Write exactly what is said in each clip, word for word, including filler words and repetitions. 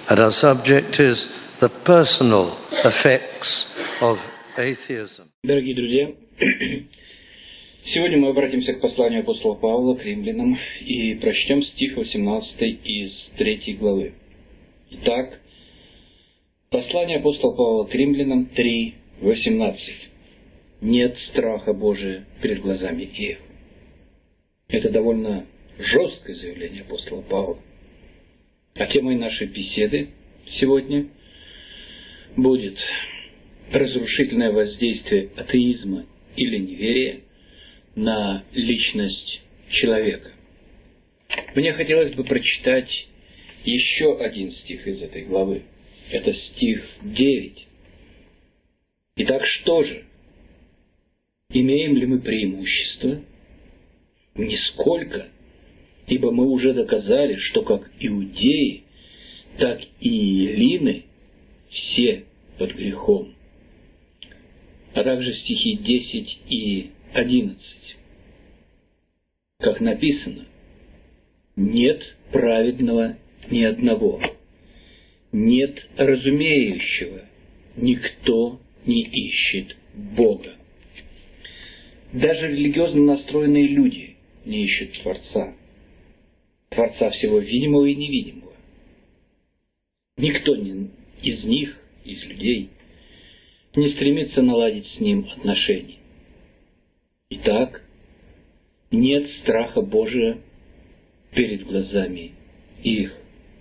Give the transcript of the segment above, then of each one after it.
And our subject is the personal effects of atheism. Дорогие друзья, сегодня мы обратимся к посланию апостола Павла к римлянам и прочтем стих восемнадцатый из третьей главы. Итак, послание апостола Павла к римлянам три восемнадцать. Нет страха Божия перед глазами их. Это довольно жесткое заявление апостола Павла. А темой нашей беседы сегодня будет разрушительное воздействие атеизма или неверия на личность человека. Мне хотелось бы прочитать еще один стих из этой главы. Это стих девять. Итак, что же? Имеем ли мы преимущество? Нисколько, ибо мы уже доказали, что как иудеи, так и еллины все под грехом. А также стихи десять и одиннадцать. Как написано: нет праведного ни одного, нет разумеющего, никто не ищет Бога. Даже религиозно настроенные люди не ищут Творца. Творца всего видимого и невидимого. Никто не, из них, из людей, не стремится наладить с ним отношения. Итак, нет страха Божия перед глазами их.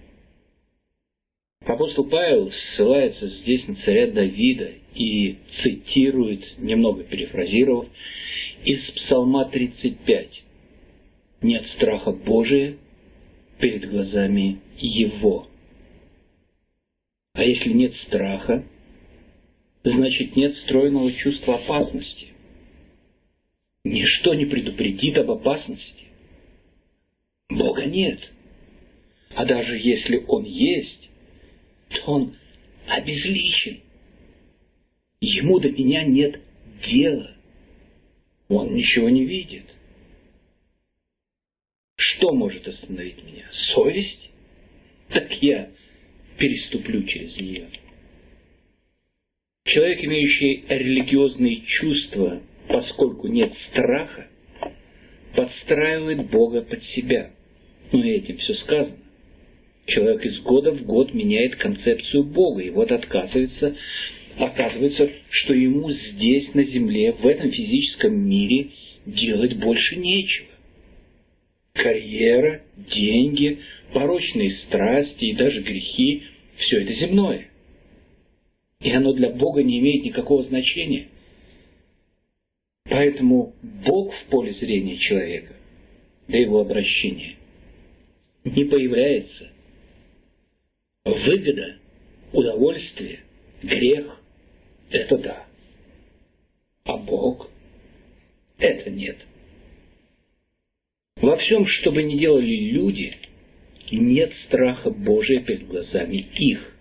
Апостол Павел ссылается здесь на царя Давида и цитирует, немного перефразировав, из Псалма тридцать пять. Нет страха Божия перед глазами его. А если нет страха, значит нет встроенного чувства опасности. Ничто не предупредит об опасности. Бога нет. А даже если Он есть, то Он обезличен. Ему до меня нет дела. Он ничего не видит. Что может остановить меня? Совесть? Так я переступлю через нее. Человек, имеющий религиозные чувства, поскольку нет страха, подстраивает Бога под себя. Ну и этим все сказано. Человек из года в год меняет концепцию Бога, и вот отказывается, оказывается, что ему здесь, на земле, в этом физическом мире делать больше нечего. Карьера, деньги, порочные страсти и даже грехи – все это земное. И оно для Бога не имеет никакого значения. Поэтому Бог в поле зрения человека до его обращения не появляется. Выгода, удовольствие, грех – это да. А Бог – это нет. Во всем, что бы ни делали люди, нет страха Божия перед глазами их.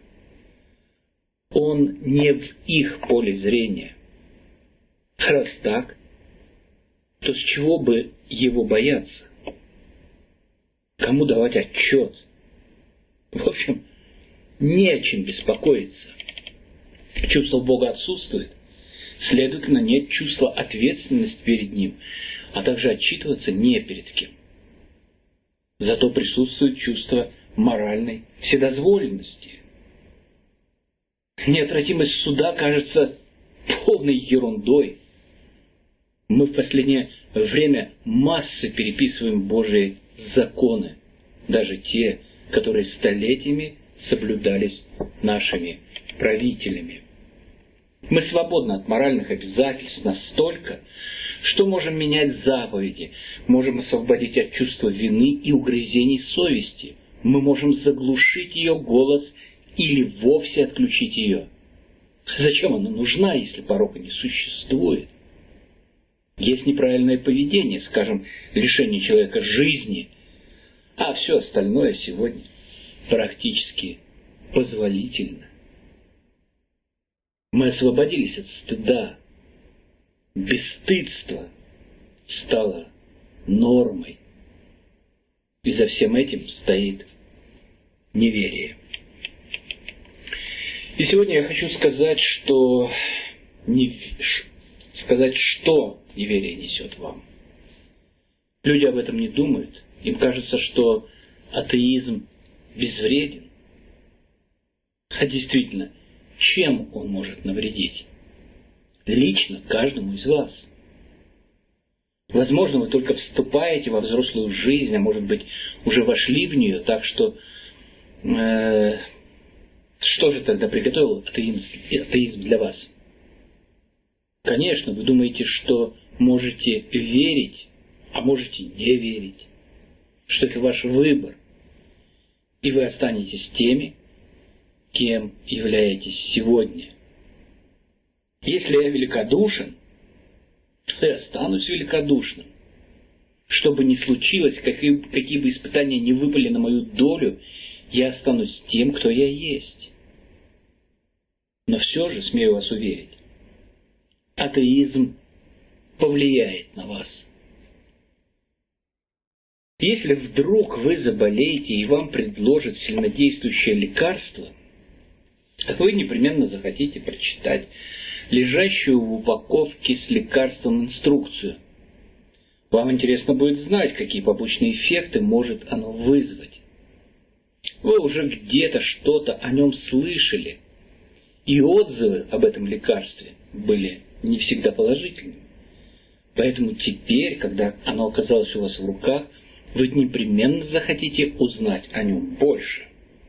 Он не в их поле зрения. Раз так, то с чего бы его бояться? Кому давать отчет? В общем, не о чем беспокоиться. Чувство Бога отсутствует, следовательно, нет чувства ответственности перед Ним, а также отчитываться не перед кем. Зато присутствует чувство моральной вседозволенности. Неотвратимость суда кажется полной ерундой. Мы в последнее время массы переписываем Божьи законы, даже те, которые столетиями соблюдались нашими правителями. Мы свободны от моральных обязательств настолько, что можем менять заповеди, можем освободить от чувства вины и угрызений совести. Мы можем заглушить ее голос или вовсе отключить ее. Зачем она нужна, если порока не существует? Есть неправильное поведение, скажем, лишение человека жизни, а все остальное сегодня практически позволительно. Мы освободились от стыда. Бесстыдство стало нормой. И за всем этим стоит неверие. Сегодня я хочу сказать, что не, сказать, что неверие несет вам. Люди об этом не думают. Им кажется, что атеизм безвреден. А действительно, чем он может навредить? Лично каждому из вас. Возможно, вы только вступаете во взрослую жизнь, а может быть, уже вошли в нее, так что э, что же тогда приготовил атеизм, атеизм для вас? Конечно, вы думаете, что можете верить, а можете не верить, что это ваш выбор, и вы останетесь теми, кем являетесь сегодня. Если я великодушен, то я останусь великодушным. Что бы ни случилось, какие, какие бы испытания ни выпали на мою долю, я останусь тем, кто я есть. Но все же, смею вас уверить, атеизм повлияет на вас. Если вдруг вы заболеете и вам предложат сильнодействующее лекарство, вы непременно захотите прочитать лежащую в упаковке с лекарством инструкцию. Вам интересно будет знать, какие побочные эффекты может оно вызвать. Вы уже где-то что-то о нем слышали, и отзывы об этом лекарстве были не всегда положительными. Поэтому теперь, когда оно оказалось у вас в руках, вы непременно захотите узнать о нем больше.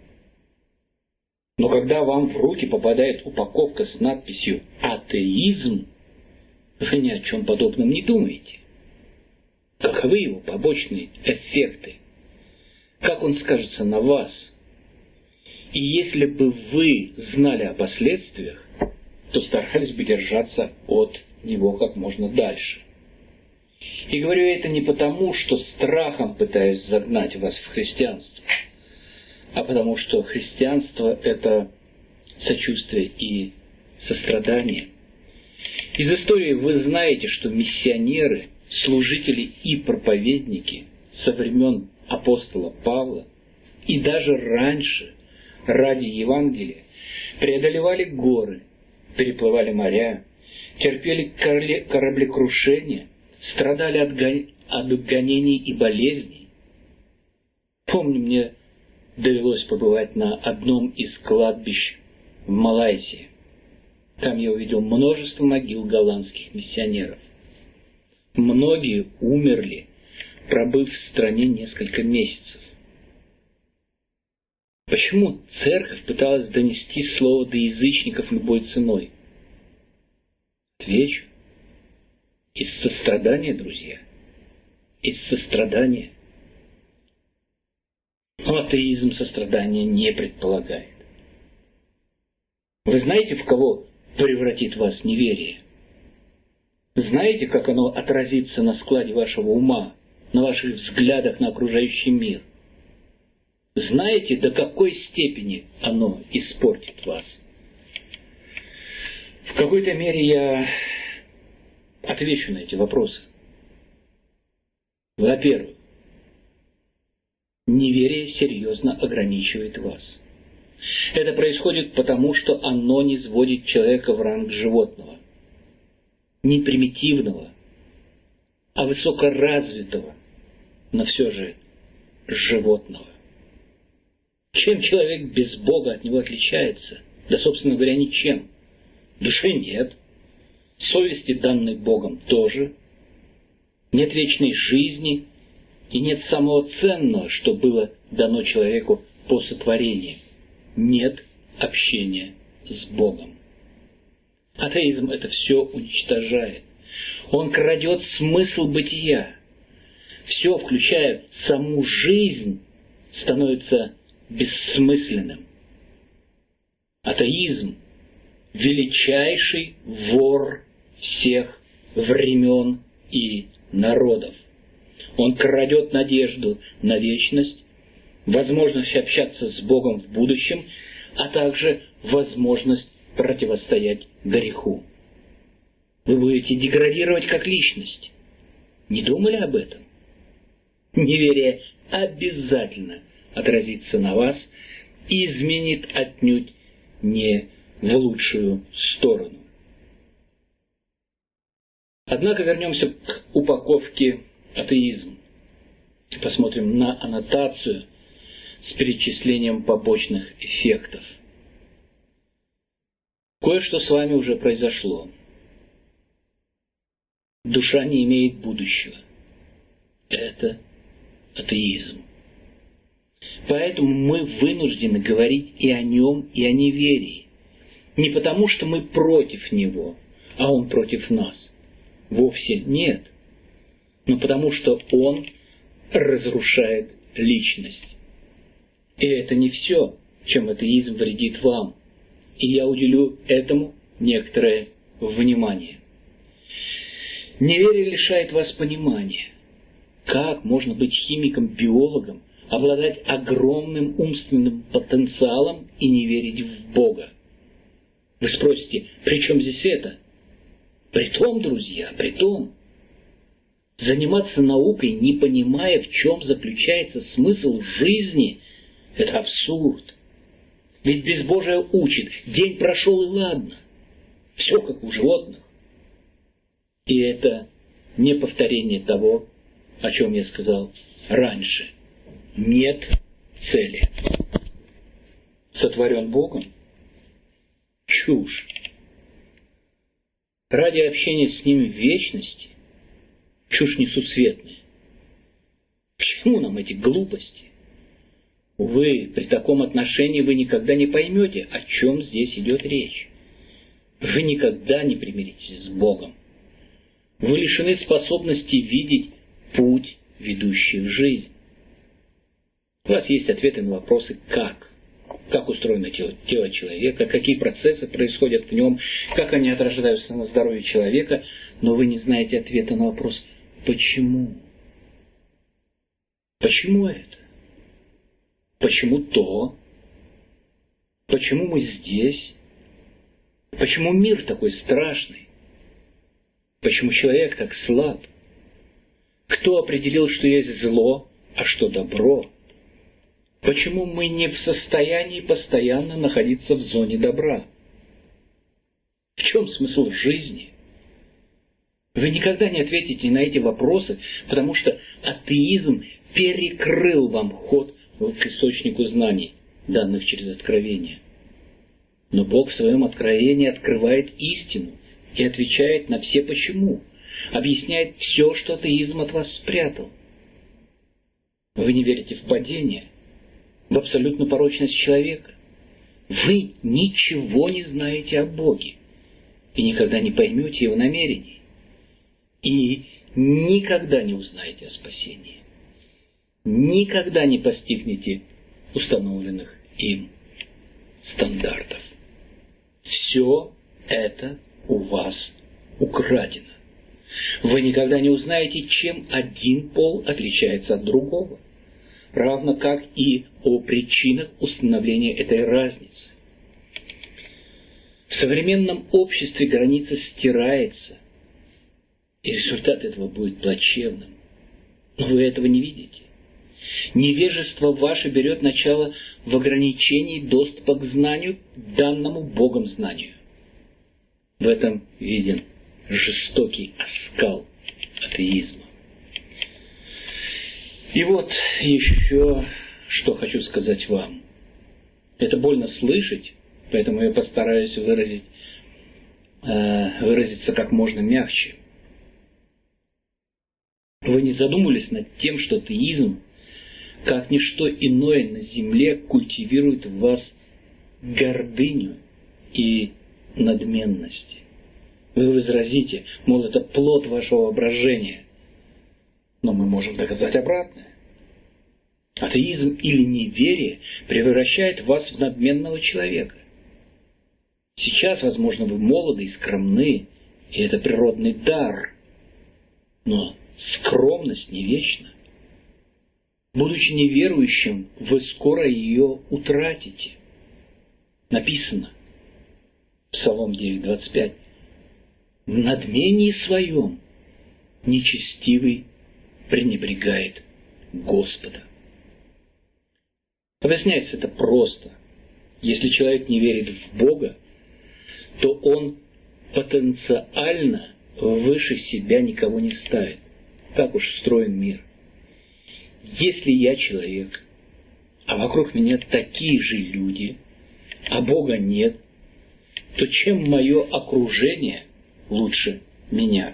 Но когда вам в руки попадает упаковка с надписью «Атеизм», вы ни о чем подобном не думаете. Каковы его побочные эффекты? Как он скажется на вас? И если бы вы знали о последствиях, то старались бы держаться от него как можно дальше. И говорю это не потому, что страхом пытаюсь загнать вас в христианство, а потому что христианство – это сочувствие и сострадание. Из истории вы знаете, что миссионеры, служители и проповедники со времен апостола Павла и даже раньше ради Евангелия преодолевали горы, переплывали моря, терпели кораблекрушения, страдали от, гон... от гонений и болезней. Помню, мне довелось побывать на одном из кладбищ в Малайзии. Там я увидел множество могил голландских миссионеров. Многие умерли, пробыв в стране несколько месяцев. Почему церковь пыталась донести слово до язычников любой ценой? Отвечу. Из сострадания, друзья. Из сострадания. Но атеизм сострадания не предполагает. Вы знаете, в кого превратит вас неверие? Знаете, как оно отразится на складе вашего ума, на ваших взглядах на окружающий мир? Знаете, до какой степени оно испортит вас? В какой-то мере я отвечу на эти вопросы. Во-первых, неверие серьезно ограничивает вас. Это происходит потому, что оно не сводит человека в ранг животного. Не примитивного, а высокоразвитого, но все же животного. Чем человек без Бога от него отличается? Да, собственно говоря, ничем. Души нет. Совести, данной Богом, тоже. Нет вечной жизни. И нет самого ценного, что было дано человеку по сотворению. Нет общения с Богом. Атеизм это все уничтожает. Он крадет смысл бытия. Все, включая саму жизнь, становится бессмысленным. Атеизм – величайший вор всех времен и народов. Он крадет надежду на вечность, возможность общаться с Богом в будущем, а также возможность противостоять греху. Вы будете деградировать как личность. Не думали об этом? Неверие обязательно отразится на вас и изменит отнюдь не в лучшую сторону. Однако вернемся к упаковке атеизм. Посмотрим на аннотацию с перечислением побочных эффектов. Кое-что с вами уже произошло. Душа не имеет будущего. Это атеизм. Поэтому мы вынуждены говорить и о нем, и о неверии. Не потому, что мы против него, а он против нас. Вовсе нет. Но потому, что он разрушает личность. И это не все, чем атеизм вредит вам. И я уделю этому некоторое внимание. Неверие лишает вас понимания. Как можно быть химиком-биологом, обладать огромным умственным потенциалом и не верить в Бога? Вы спросите, при чем здесь это? Притом, друзья, притом. Заниматься наукой, не понимая, в чем заключается смысл жизни, это абсурд. Ведь безбожие учит, день прошел и ладно. Все как у животных. И это не повторение того, о чем я сказал раньше. Нет цели. Сотворен Богом? Чушь. Ради общения с Ним в вечности? Чушь несусветная. К чему нам эти глупости? Увы, при таком отношении вы никогда не поймете, о чем здесь идет речь. Вы никогда не примиритесь с Богом. Вы лишены способности видеть путь, ведущий в жизнь. У вас есть ответы на вопросы «как?», как устроено тело, тело человека, какие процессы происходят в нем, как они отражаются на здоровье человека, но вы не знаете ответа на вопрос «почему?». Почему это? Почему то? Почему мы здесь? Почему мир такой страшный? Почему человек так слаб? Кто определил, что есть зло, а что добро? Почему мы не в состоянии постоянно находиться в зоне добра? В чем смысл жизни? Вы никогда не ответите на эти вопросы, потому что атеизм перекрыл вам ход к источнику знаний, данных через откровение. Но Бог в своем откровении открывает истину и отвечает на все «почему», объясняет все, что атеизм от вас спрятал. Вы не верите в падение, в абсолютную порочность человека. Вы ничего не знаете о Боге и никогда не поймете Его намерений. И никогда не узнаете о спасении. Никогда не постигнете установленных им стандартов. Все это у вас украдено. Вы никогда не узнаете, чем один пол отличается от другого, равно как и о причинах установления этой разницы. В современном обществе граница стирается, и результат этого будет плачевным. Но вы этого не видите. Невежество ваше берет начало в ограничении доступа к знанию, данному Богом знанию. В этом виден жестокий оскал атеизма. И вот еще что хочу сказать вам. Это больно слышать, поэтому я постараюсь выразить, э, выразиться как можно мягче. Вы не задумывались над тем, что атеизм, как ничто иное на земле, культивирует в вас гордыню и надменность? Вы возразите, мол, это плод вашего воображения. Но мы можем доказать обратное. Атеизм или неверие превращает вас в надменного человека. Сейчас, возможно, вы молоды и скромны, и это природный дар. Но скромность не вечна. Будучи неверующим, вы скоро ее утратите. Написано, Псалом девять двадцать пять, «В надмении своем нечестивый пренебрегает Господа». Объясняется это просто. Если человек не верит в Бога, то он потенциально выше себя никого не ставит. Так уж устроен мир. Если я человек, а вокруг меня такие же люди, а Бога нет, то чем мое окружение лучше меня?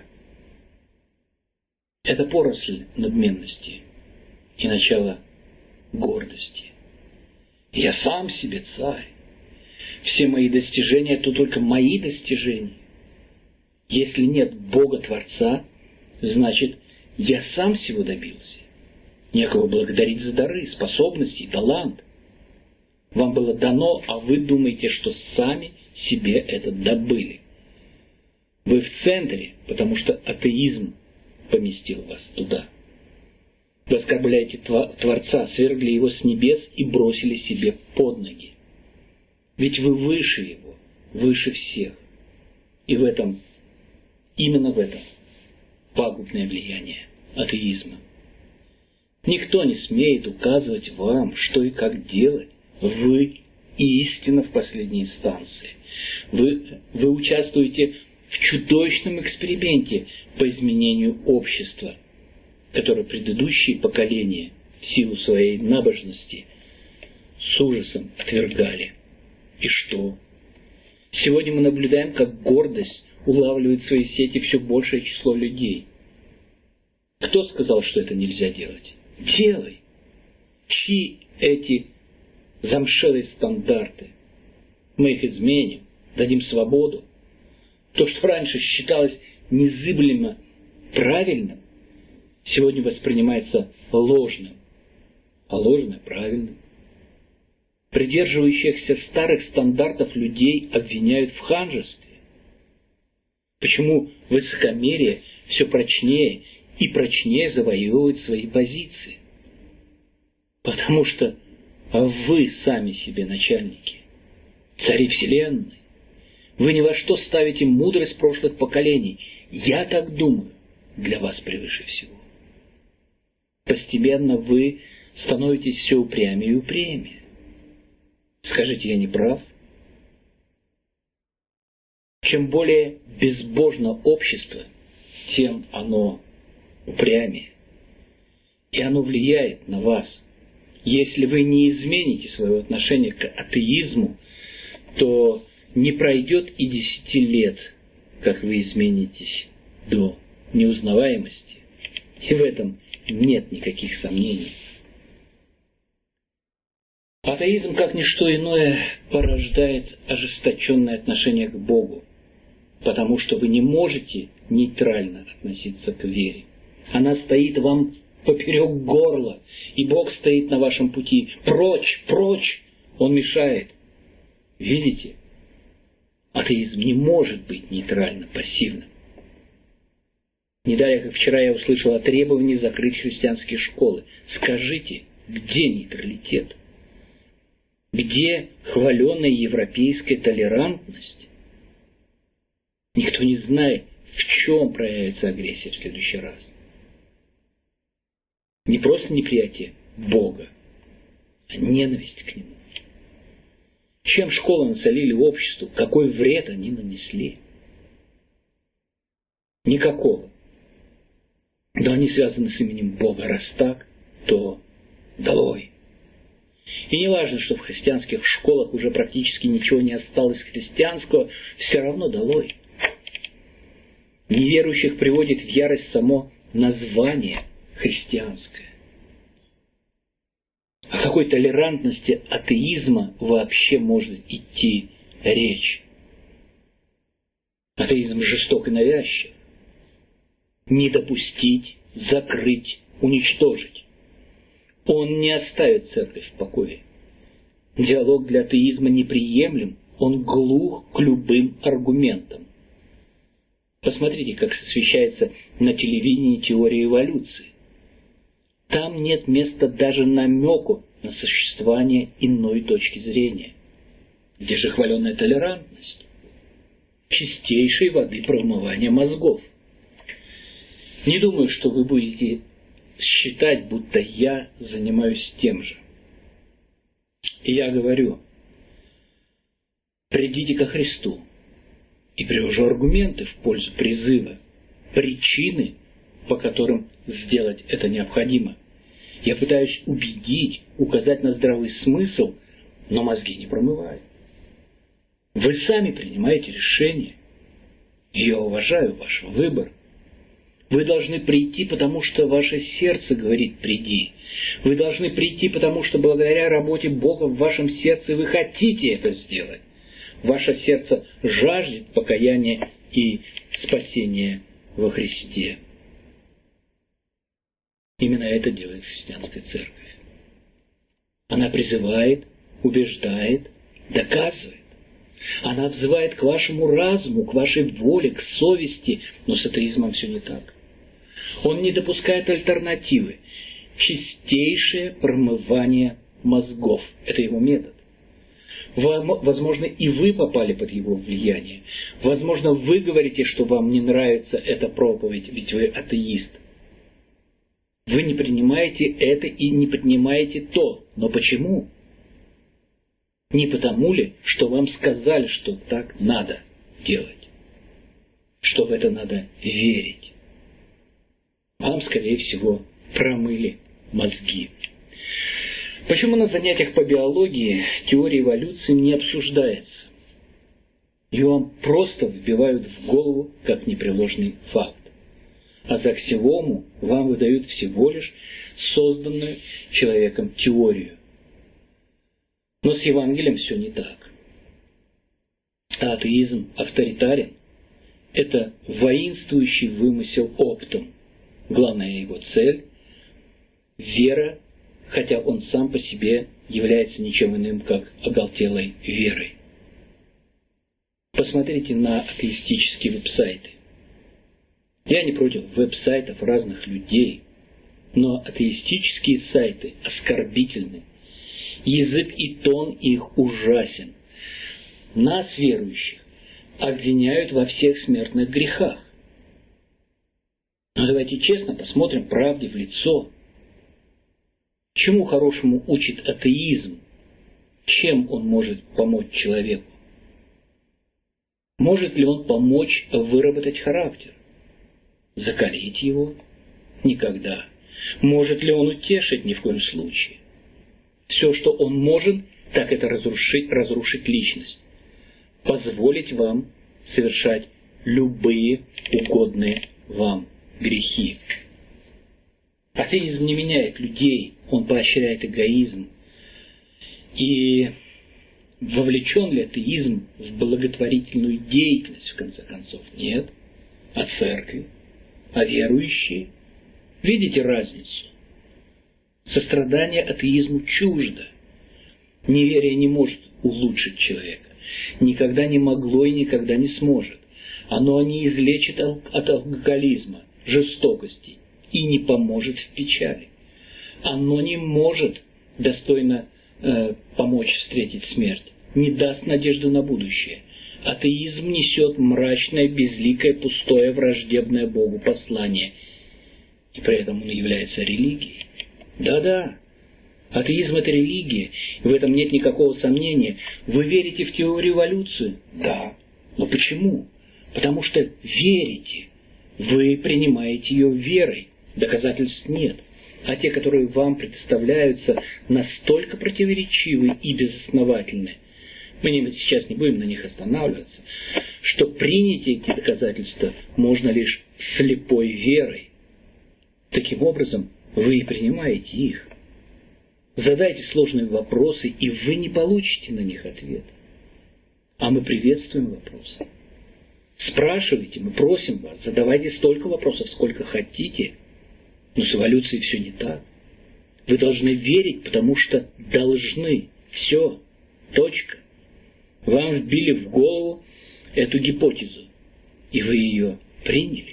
Это поросль надменности и начало гордости. Я сам себе царь. Все мои достижения – это только мои достижения. Если нет Бога-творца, значит, я сам всего добился. Некого благодарить за дары, способности и талант. Вам было дано, а вы думаете, что сами себе это добыли. Вы в центре, потому что атеизм поместил вас туда. Вы оскорбляете Творца, свергли его с небес и бросили себе под ноги. Ведь вы выше его, выше всех. И в этом, именно в этом, пагубное влияние атеизма. Никто не смеет указывать вам, что и как делать. Вы истина в последней инстанции. Вы, вы участвуете в чудовищном эксперименте по изменению общества, которое предыдущие поколения в силу своей набожности с ужасом отвергали. И что? Сегодня мы наблюдаем, как гордость улавливает в свои сети все большее число людей. Кто сказал, что это нельзя делать? Делай. Чьи эти замшелые стандарты? Мы их изменим, дадим свободу. То, что раньше считалось незыблемо правильным, сегодня воспринимается ложным, а ложное правильным. Придерживающихся старых стандартов людей обвиняют в ханжестве. Почему высокомерие все прочнее и прочнее завоевывает свои позиции? Потому что вы сами себе начальники, цари вселенной. Вы ни во что ставите мудрость прошлых поколений. Я так думаю, для вас превыше всего. Постепенно вы становитесь все упрямее и упрямее. Скажите, я не прав? Чем более безбожно общество, тем оно упрямее. И оно влияет на вас. Если вы не измените свое отношение к атеизму, то не пройдет и десяти лет, как вы изменитесь до неузнаваемости. И в этом нет никаких сомнений. Атеизм, как ничто иное, порождает ожесточенное отношение к Богу, потому что вы не можете нейтрально относиться к вере. Она стоит вам поперек горла, и Бог стоит на вашем пути. Прочь, прочь! Он мешает. Видите? Атеизм не может быть нейтрально пассивным. Не далее, как вчера я услышал о требовании закрыть христианские школы. Скажите, где нейтралитет? Где хваленая европейская толерантность? Никто не знает, в чем проявится агрессия в следующий раз. Не просто неприятие Бога, а ненависть к Нему. Чем школы насолили обществу, какой вред они нанесли? Никакого. Но они связаны с именем Бога. Раз так, то долой. И не важно, что в христианских школах уже практически ничего не осталось христианского, все равно долой. Неверующих приводит в ярость само название христианское. О какой толерантности атеизма вообще может идти речь? Атеизм жесток и навязчив. Не допустить, закрыть, уничтожить. Он не оставит церковь в покое. Диалог для атеизма неприемлем, он глух к любым аргументам. Посмотрите, как освещается на телевидении теория эволюции. Там нет места даже намеку на существование иной точки зрения. Где же хваленая толерантность? Чистейшей воды промывания мозгов. Не думаю, что вы будете считать, будто я занимаюсь тем же. И я говорю, придите ко Христу, и привожу аргументы в пользу призыва, причины, по которым сделать это необходимо. Я пытаюсь убедить, указать на здравый смысл, но мозги не промывают. Вы сами принимаете решение. И я уважаю ваш выбор. Вы должны прийти, потому что ваше сердце говорит «приди». Вы должны прийти, потому что благодаря работе Бога в вашем сердце вы хотите это сделать. Ваше сердце жаждет покаяния и спасения во Христе. Именно это делает христианская церковь. Она призывает, убеждает, доказывает. Она взывает к вашему разуму, к вашей воле, к совести, но с атеизмом все не так. Он не допускает альтернативы. Чистейшее промывание мозгов. Это его метод. Возможно, и вы попали под его влияние. Возможно, вы говорите, что вам не нравится эта проповедь, ведь вы атеист. Вы не принимаете это и не поднимаете то. Но почему? Не потому ли, что вам сказали, что так надо делать? Что в это надо верить? Вам, скорее всего, промыли мозги. Почему на занятиях по биологии теория эволюции не обсуждается? Ее вам просто вбивают в голову как непреложный факт. А за аксиому вам выдают всего лишь созданную человеком теорию. Но с Евангелием все не так. А атеизм авторитарен. Это воинствующий вымысел оптом. Главная его цель – вера, хотя он сам по себе является ничем иным, как оголтелой верой. Посмотрите на атеистические веб-сайты. Я не против веб-сайтов разных людей, но атеистические сайты оскорбительны. Язык и тон их ужасен. Нас, верующих, обвиняют во всех смертных грехах. Но давайте честно посмотрим правде в лицо. Чему хорошему учит атеизм? Чем он может помочь человеку? Может ли он помочь выработать характер? Закалить его? Никогда. Может ли он утешить? Ни в коем случае. Все, что он может, так это разрушить, разрушить личность. Позволить вам совершать любые угодные вам грехи. Атеизм не меняет людей, он поощряет эгоизм. И вовлечен ли атеизм в благотворительную деятельность, в конце концов? Нет. А церкви? А верующие? Видите разницу? Сострадание атеизму чуждо. Неверие не может улучшить человека. Никогда не могло и никогда не сможет. Оно не излечит от алкоголизма, жестокости и не поможет в печали. Оно не может достойно э, помочь встретить смерть, не даст надежды на будущее. Атеизм несет мрачное, безликое, пустое, враждебное Богу послание. И при этом он является религией. Да-да, атеизм – это религия, и в этом нет никакого сомнения. Вы верите в теорию эволюции? Да. Но почему? Потому что верите. Вы принимаете ее верой. Доказательств нет. А те, которые вам представляются настолько противоречивы и безосновательны, мы сейчас не будем на них останавливаться, что принять эти доказательства можно лишь слепой верой. Таким образом, вы и принимаете их. Задайте сложные вопросы, и вы не получите на них ответ. А мы приветствуем вопросы. Спрашивайте, мы просим вас, задавайте столько вопросов, сколько хотите. Но с эволюцией все не так. Вы должны верить, потому что должны. Все. Точка. Вам вбили в голову эту гипотезу, и вы ее приняли.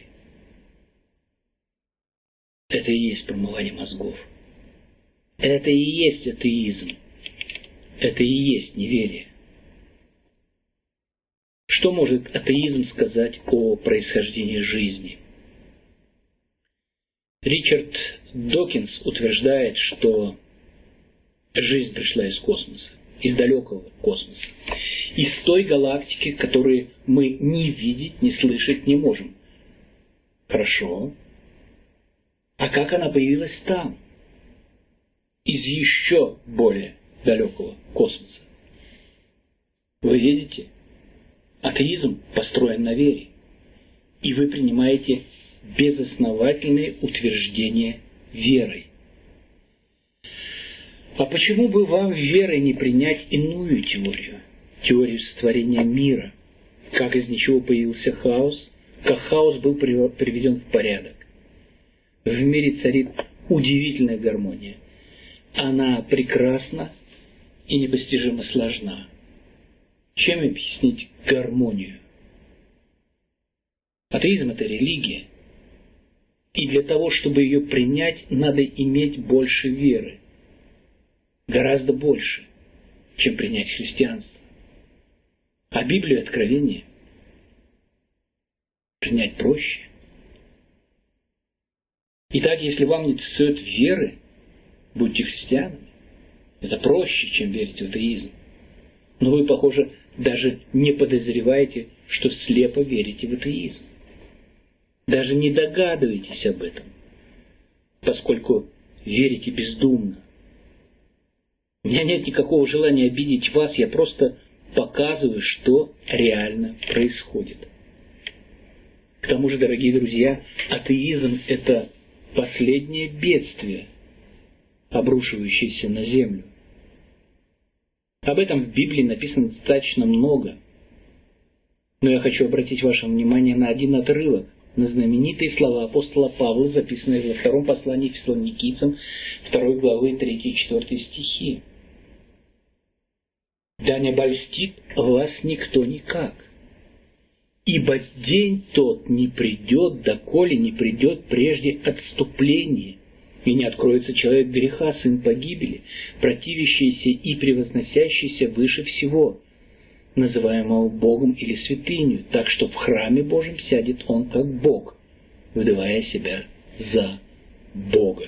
Это и есть промывание мозгов. Это и есть атеизм. Это и есть неверие. Что может атеизм сказать о происхождении жизни? Ричард Докинс утверждает, что жизнь пришла из космоса, из далекого космоса, из в той галактике, которую мы ни видеть, ни слышать не можем. Хорошо. А как она появилась там? Из еще более далекого космоса. Вы видите? Атеизм построен на вере. И вы принимаете безосновательные утверждения верой. А почему бы вам верой не принять иную теорию? Теорию сотворения мира. Как из ничего появился хаос, как хаос был приведен в порядок. В мире царит удивительная гармония. Она прекрасна и непостижимо сложна. Чем объяснить гармонию? Атеизм – это религия. И для того, чтобы ее принять, надо иметь больше веры. Гораздо больше, чем принять христианство. А Библию и Откровение принять проще. Итак, если вам не достает веры, будьте христианами. Это проще, чем верить в атеизм. Но вы, похоже, даже не подозреваете, что слепо верите в атеизм. Даже не догадываетесь об этом, поскольку верите бездумно. У меня нет никакого желания обидеть вас, я просто показываю, что реально происходит. К тому же, дорогие друзья, атеизм – это последнее бедствие, обрушивающееся на землю. Об этом в Библии написано достаточно много. Но я хочу обратить ваше внимание на один отрывок, на знаменитые слова апостола Павла, записанные во втором послании Фессалоникийцам, второй главы, третий и четвёртый стихи. «Да не обольстит вас никто никак, ибо день тот не придет, доколе не придет прежде отступление, и не откроется человек греха, сын погибели, противящийся и превозносящийся выше всего, называемого Богом или святынью, так что в храме Божьем сядет он как Бог, выдавая себя за Бога».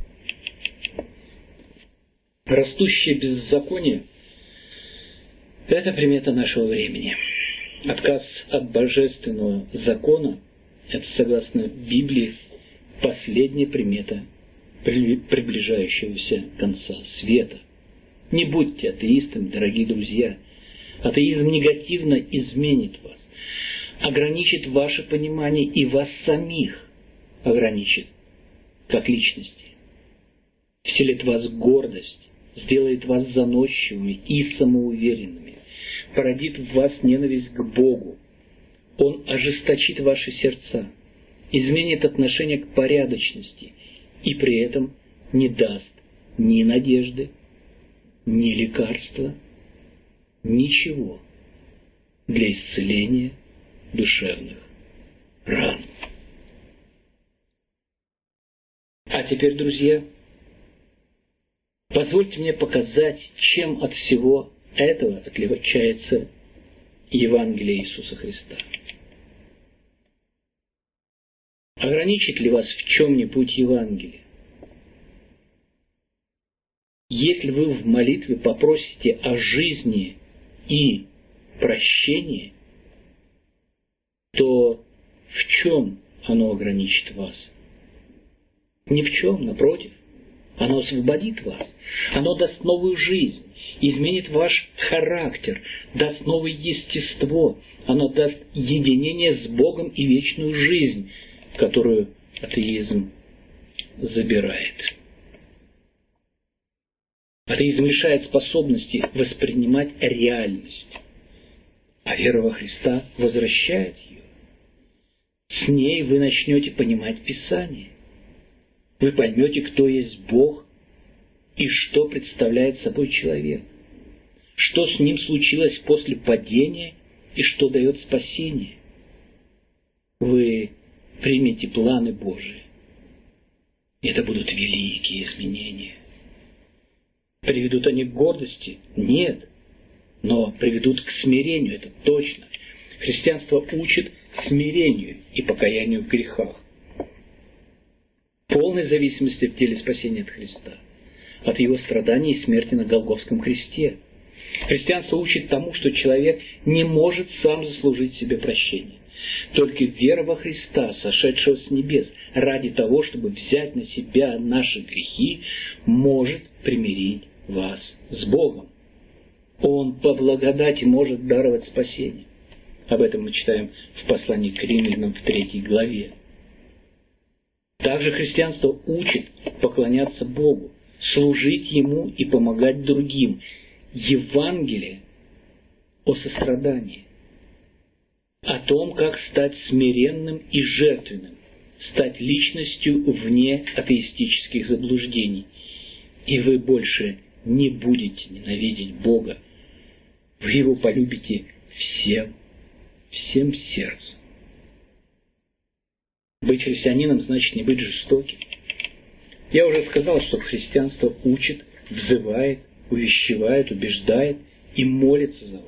Растущее беззаконие – это примета нашего времени. Отказ от божественного закона – это, согласно Библии, последняя примета приближающегося конца света. Не будьте атеистами, дорогие друзья. Атеизм негативно изменит вас, ограничит ваше понимание и вас самих ограничит как личности. Вселит в вас гордость, сделает вас заносчивыми и самоуверенными, породит в вас ненависть к Богу. Он ожесточит ваши сердца, изменит отношение к порядочности и при этом не даст ни надежды, ни лекарства, ничего для исцеления душевных ран. А теперь, друзья, позвольте мне показать, чем от всего этого отличается Евангелие Иисуса Христа. Ограничит ли вас в чем-нибудь Евангелие? Если вы в молитве попросите о жизни и прощении, то в чем оно ограничит вас? Ни в чем, напротив. Оно освободит вас. Оно даст новую жизнь, изменит ваш характер, даст новое естество. Оно даст единение с Богом и вечную жизнь, которую атеизм забирает. Атеизм лишает способности воспринимать реальность, а вера во Христа возвращает ее. С ней вы начнете понимать Писание. Вы поймете, кто есть Бог и что представляет собой человек, что с ним случилось после падения и что дает спасение. Вы примите планы Божии. Это будут великие изменения. Приведут они к гордости? Нет. Но приведут к смирению, это точно. Христианство учит смирению и покаянию в грехах. Полной зависимости в деле спасения от Христа, от Его страданий и смерти на Голгофском кресте. Христианство учит тому, что человек не может сам заслужить себе прощение. Только вера во Христа, сошедшего с небес, ради того, чтобы взять на себя наши грехи, может примирить вас с Богом. Он по благодати может даровать спасение. Об этом мы читаем в послании к Римлянам в третьей главе. Также христианство учит поклоняться Богу, служить Ему и помогать другим. Евангелие о сострадании, о том, как стать смиренным и жертвенным, стать личностью вне атеистических заблуждений. И вы больше не будете ненавидеть Бога. Вы Его полюбите всем, всем сердцем. Быть христианином значит не быть жестоким. Я уже сказал, что христианство учит, взывает, увещевает, убеждает и молится за вас.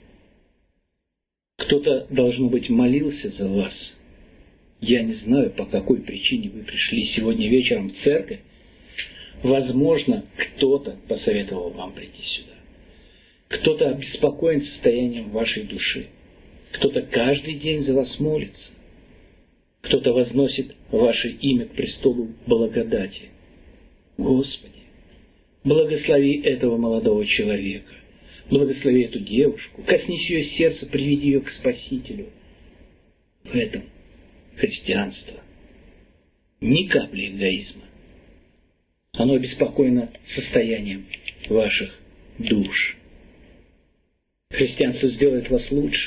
Кто-то, должно быть, молился за вас. Я не знаю, по какой причине вы пришли сегодня вечером в церковь. Возможно, кто-то посоветовал вам прийти сюда. Кто-то обеспокоен состоянием вашей души. Кто-то каждый день за вас молится. Кто-то возносит ваше имя к престолу благодати. Господи, благослови этого молодого человека. Благослови эту девушку. Коснись ее сердца, приведи ее к Спасителю. В этом христианство. Ни капли эгоизма. Оно обеспокоено состоянием ваших душ. Христианство сделает вас лучше.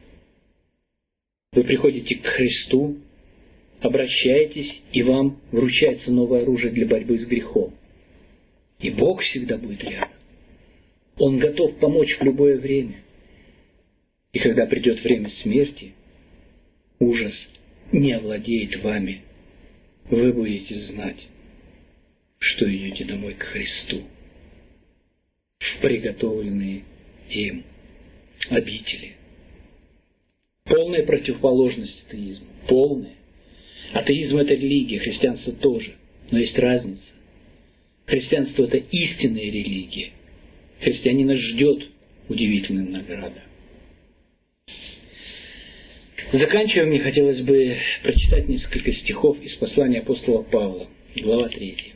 Вы приходите к Христу, обращаетесь, и вам вручается новое оружие для борьбы с грехом. И Бог всегда будет рядом. Он готов помочь в любое время. И когда придет время смерти, ужас не овладеет вами. Вы будете знать, что идете домой к Христу, в приготовленные им обители. Полная противоположность атеизму. Полная. Атеизм – это религия, христианство тоже. Но есть разница. Христианство – это истинная религия. Христианина ждет удивительная награда. Заканчивая, мне хотелось бы прочитать несколько стихов из послания апостола Павла, глава третья.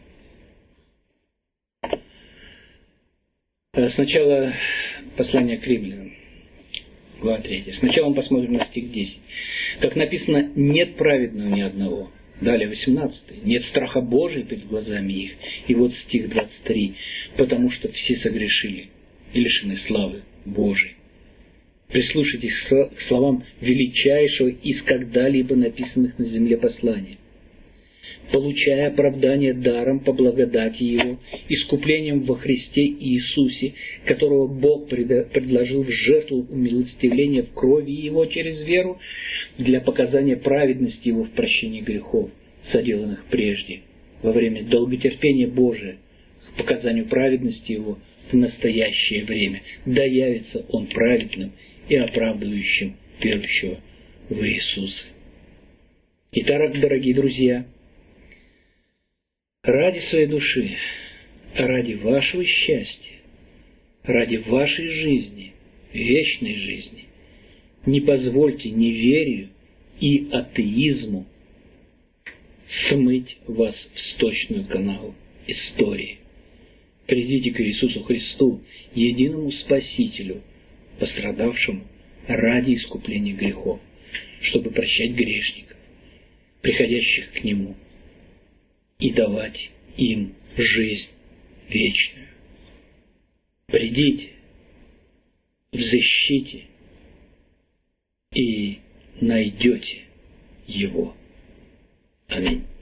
Сначала послание к Римлянам, глава третья. Сначала мы посмотрим на стих десять. Как написано, нет праведного ни одного. Далее восемнадцатый. Нет страха Божия перед глазами их. И вот стих двадцать три. Потому что все согрешили и лишены славы Божией. Прислушайтесь к словам величайшего из когда-либо написанных на земле послания. Получая оправдание даром по благодати Его, искуплением во Христе Иисусе, которого Бог предложил в жертву умилостивления в крови Его через веру, для показания праведности Его в прощении грехов, соделанных прежде, во время долготерпения Божия, к показанию праведности Его в настоящее время, да явится Он праведным и оправдывающим верующего в Иисуса. Итак, дорогие друзья, ради своей души, ради вашего счастья, ради вашей жизни, вечной жизни, не позвольте неверию и атеизму смыть вас в сточную канаву истории. Придите к Иисусу Христу, единому Спасителю, пострадавшему ради искупления грехов, чтобы прощать грешников, приходящих к Нему, и давать им жизнь вечную. Придите, взыщите и найдете Его. Аминь.